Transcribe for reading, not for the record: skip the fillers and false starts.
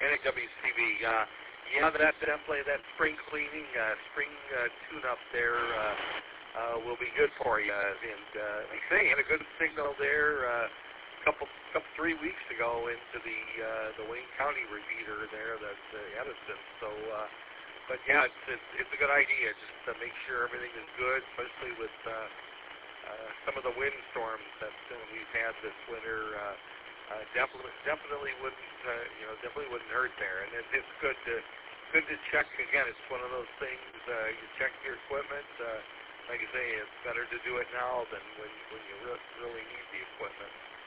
NAWCB. Yeah, that definitely that spring cleaning, spring tune-up there will be good for you. And like I say, had a good signal there couple 3 weeks ago into the Wayne County repeater there, that's Edison. So, but yeah, it's a good idea just to make sure everything is good, especially with some of the windstorms that we've had this winter. Definitely wouldn't hurt there, and it's good to check again. It's one of those things you check your equipment. Like I say, it's better to do it now than when you really need the equipment.